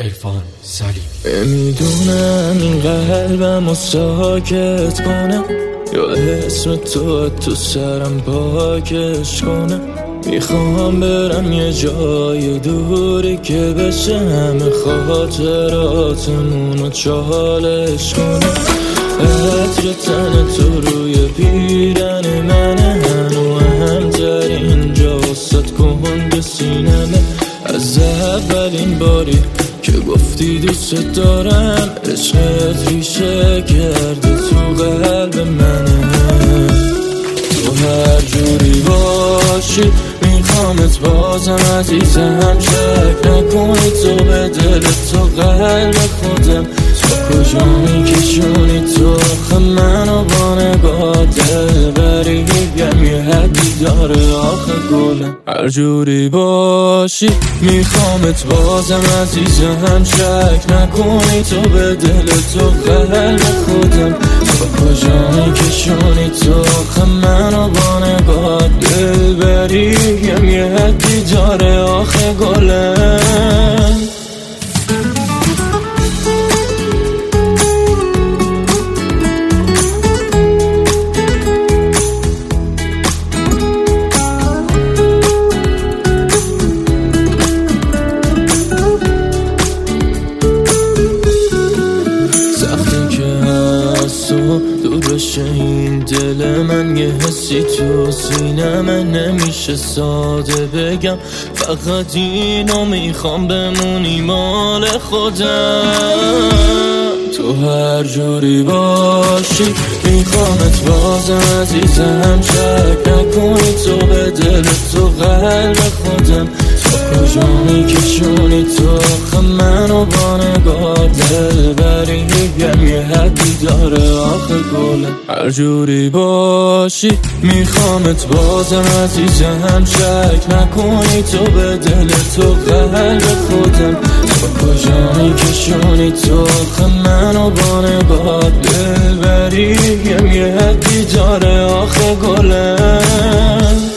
عرفان سلیم. نمیدونم این قلبمو ساکت کنم یا اسم تو سرم پاکش کنم. میخوام برم یه جای دوری که بشه همه خاطراتمونو چالش کنم. عطر تن تو روی پیرن منه، هنو همترین جا وسط کند سینمه. از اولین باری که گفتی دوست دارم، عشقت ریشه کرده تو قلب منه. تو هر جوری باشی میخوامت بازم عزیزم، شک نکنی تو به دل تو قلب خودم. تو کجا میکشونی تو آخه منو با نگاه دل بری، میگم یه حدی داره آخه گلم. هر جوری باشی میخوامت بازم عزیزم، شک نکنی تو به دل تو قلب خودم. تو کجا میکشونی تو آخه منو با نگاه دل بری، میگم یه حدی داره آخه گلم. دور بشه این دل من، یه حسی تو سینه من نمیشه ساده بگم. فقط اینو میخوام بمونی مال خودم. تو هر جوری باشی میخوامت بازم عزیزم، شک نکنی تو به دل تو قلب خودم. تو کجا میکشونی تو آخه منو با نگاه دل بری، میگم یه حدی داره آخه گلم. هر جوری باشی میخوامت بازم عزیزم، شک نکنی تو به دل تو قلب خودم. تو کجا میکشونی تو آخه منو با نگاه دل بری، میگم یه حدی داره آخه گلم.